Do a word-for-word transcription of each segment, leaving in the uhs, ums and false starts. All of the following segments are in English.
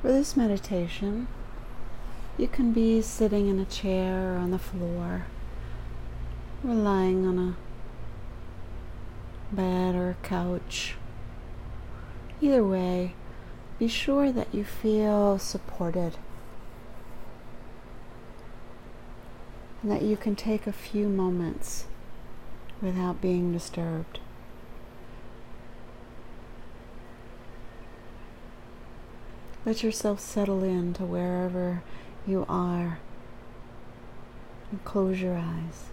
For this meditation, you can be sitting in a chair or on the floor, or lying on a bed or a couch. Either way, be sure that you feel supported and that you can take a few moments without being disturbed. Let yourself settle into wherever you are and close your eyes.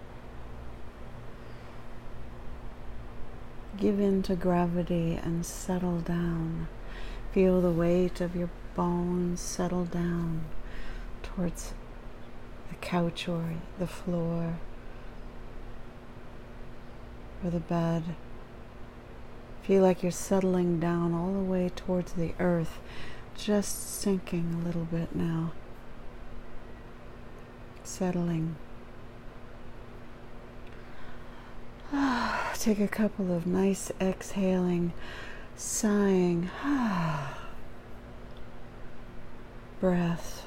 Give in to gravity and settle down. Feel the weight of your bones settle down towards the couch or the floor or the bed. Feel like you're settling down all the way towards the earth, just sinking a little bit now. Settling. Take a couple of nice exhaling, sighing breaths,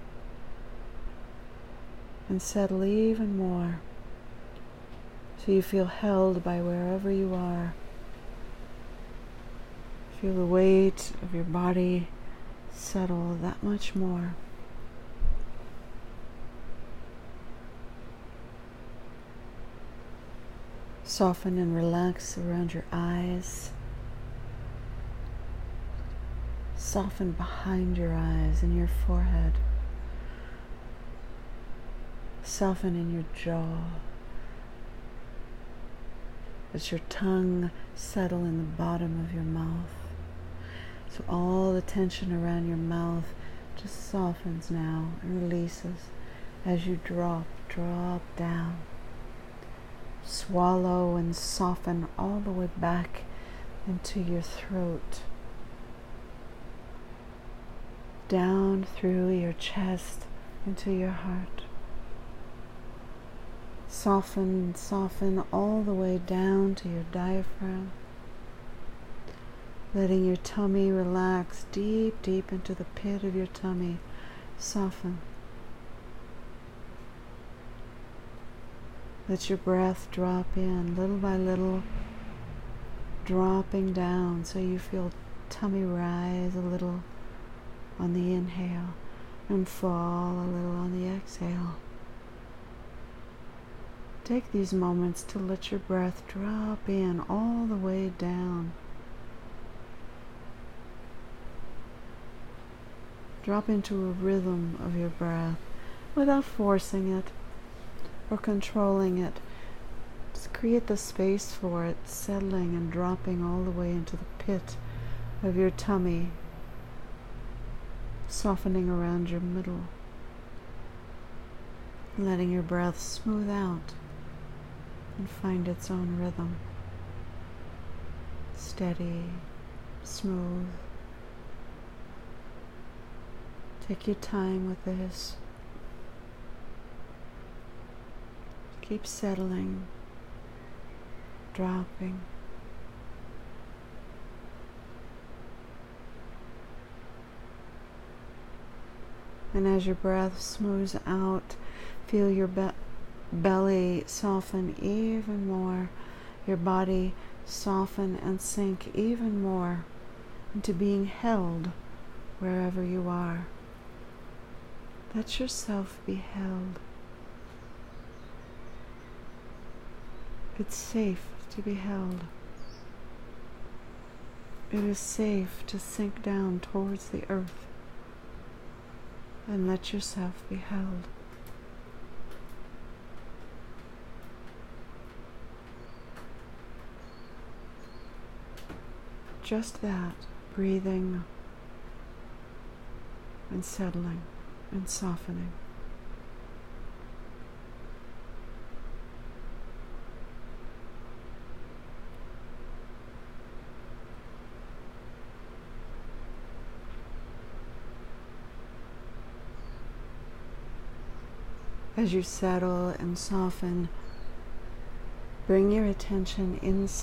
and settle even more so you feel held by wherever you are. Feel the weight of your body settle that much more. Soften and relax around your eyes. Soften behind your eyes and your forehead. Soften in your jaw. Let your tongue settle in the bottom of your mouth. So all the tension around your mouth just softens now and releases as you drop, drop down. Swallow and soften all the way back into your throat. Down through your chest into your heart. Soften, soften all the way down to your diaphragm. Letting your tummy relax deep, deep into the pit of your tummy. Soften. Let your breath drop in little by little, dropping down so you feel tummy rise a little on the inhale and fall a little on the exhale. Take these moments to let your breath drop in all the way down. Drop into a rhythm of your breath without forcing it or controlling it. Just create the space for it, settling and dropping all the way into the pit of your tummy, softening around your middle, letting your breath smooth out and find its own rhythm. Steady, smooth. Take your time with this. Keep settling, dropping. And as your breath smooths out, feel your be- belly soften even more, your body soften and sink even more into being held wherever you are. Let yourself be held. It's safe to be held. It is safe to sink down towards the earth and let yourself be held. Just that, breathing and settling and softening. As you settle and soften, bring your attention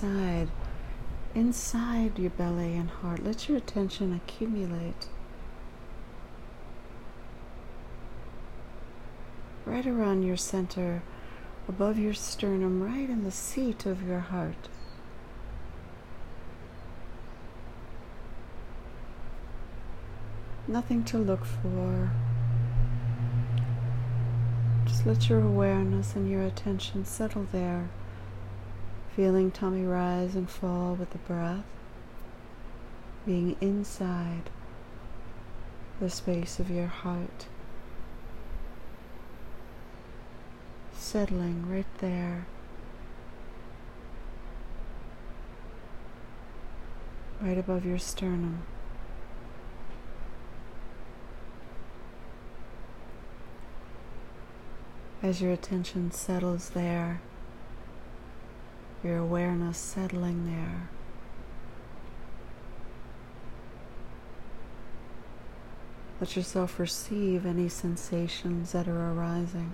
inside, inside your belly and heart. Let your attention accumulate right around your center, above your sternum, right in the seat of your heart. Nothing to look for. Just let your awareness and your attention settle there, feeling tummy rise and fall with the breath, being inside the space of your heart, settling right there, right above your sternum. As your attention settles there, your awareness settling there, let yourself receive any sensations that are arising.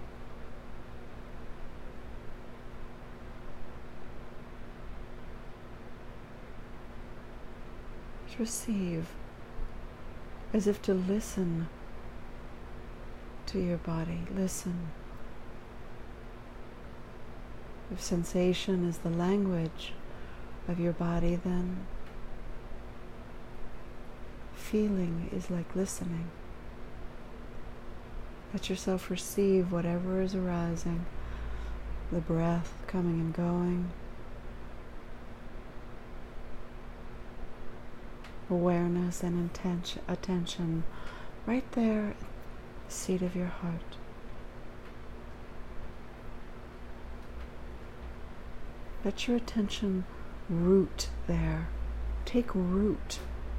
Just receive, as if to listen to your body. Listen. If sensation is the language of your body, then feeling is like listening. Let yourself receive whatever is arising, the breath coming and going, awareness and intention, attention right there at the seat of your heart. Let your attention root there. Take root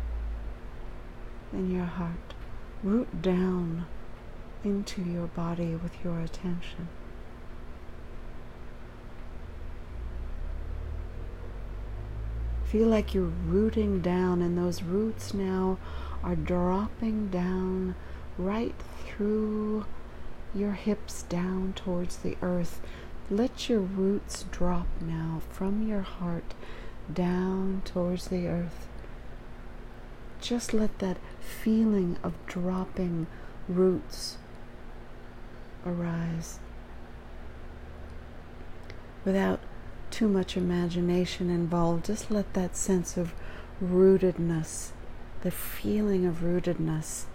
in your heart. Root down into your body with your attention. Feel like you're rooting down, and those roots now are dropping down right through your hips down towards the earth. Let your roots drop now from your heart down towards the earth. Just let that feeling of dropping roots arise without too much imagination involved. Just let that sense of rootedness, the feeling of rootedness,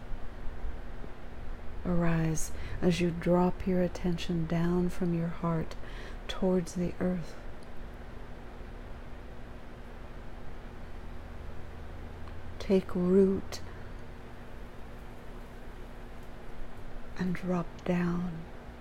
arise as you drop your attention down from your heart towards the earth. Take root and drop down.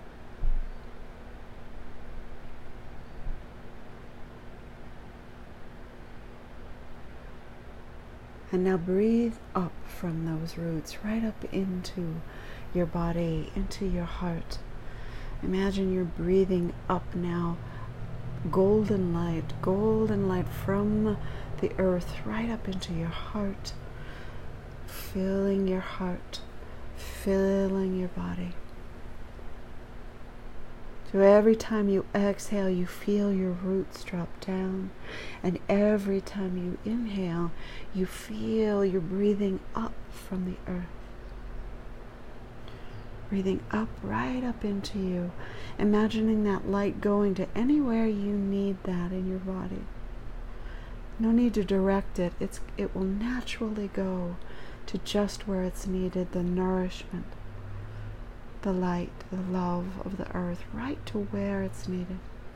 And now breathe up from those roots, right up into your body, into your heart. Imagine you're breathing up now, golden light, golden light from the earth right up into your heart, filling your heart, filling your body. So every time you exhale, you feel your roots drop down. And every time you inhale, you feel you're breathing up from the earth. Breathing up, right up into you. Imagining that light going to anywhere you need that in your body. No need to direct it. It's, it will naturally go to just where it's needed, the nourishment, the light, the love of the earth, right to where it's needed.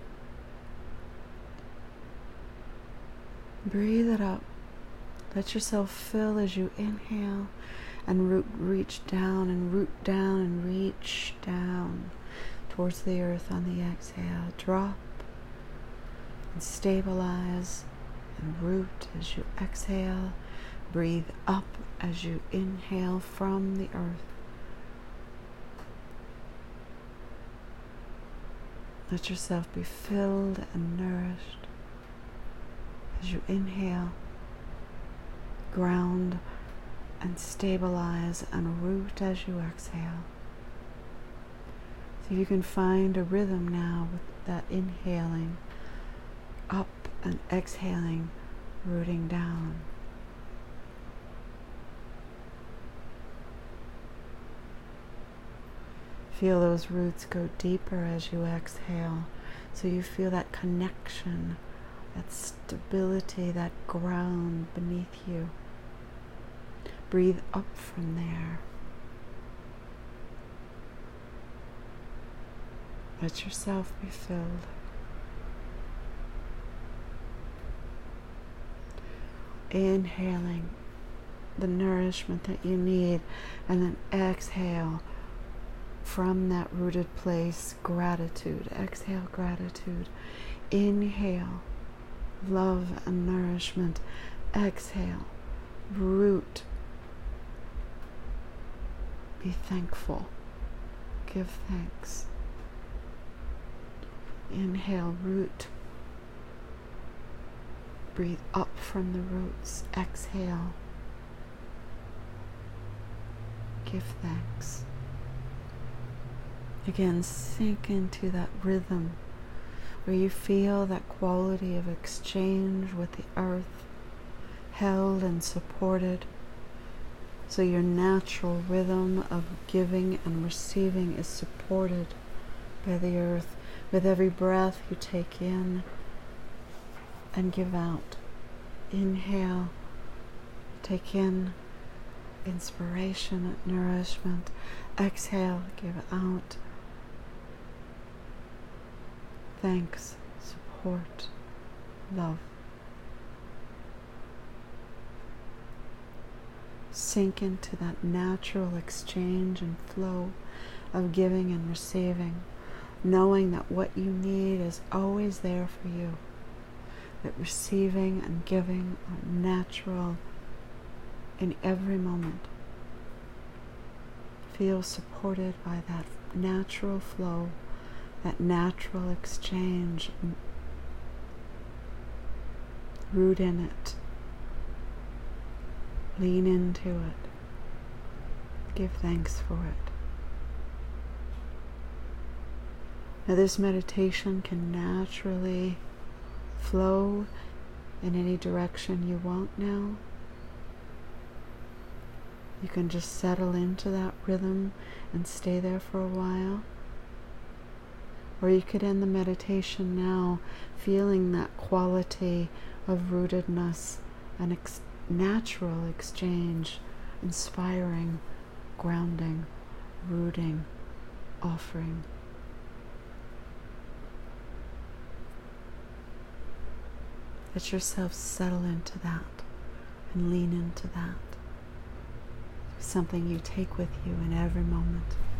Breathe it up. Let yourself fill as you inhale and root, reach down and root down and reach down towards the earth on the exhale. Drop and stabilize and root as you exhale. Breathe up as you inhale from the earth. Let yourself be filled and nourished as you inhale. Ground and stabilize and root as you exhale. So you can find a rhythm now with that inhaling up and exhaling, rooting down. Feel those roots go deeper as you exhale. So you feel that connection, that stability, that ground beneath you. Breathe up from there. Let yourself be filled. Inhaling the nourishment that you need, and then exhale from that rooted place, gratitude. Exhale, gratitude. Inhale, love and nourishment. Exhale, root. Be thankful. Give thanks. Inhale, root. Breathe up from the roots. Exhale. Give thanks. Again, sink into that rhythm where you feel that quality of exchange with the earth, held and supported. So your natural rhythm of giving and receiving is supported by the earth. With every breath you take in and give out. Inhale, take in inspiration, nourishment. Exhale, give out. Thanks, support, love. Sink into that natural exchange and flow of giving and receiving, knowing that what you need is always there for you, that receiving and giving are natural in every moment. Feel supported by that natural flow, that natural exchange. Root in it. Lean into it. Give thanks for it. Now this meditation can naturally flow in any direction you want now. You can just settle into that rhythm and stay there for a while. Or you could end the meditation now feeling that quality of rootedness and ex- natural exchange, inspiring, grounding, rooting, offering. Let yourself settle into that and lean into that. Something you take with you in every moment.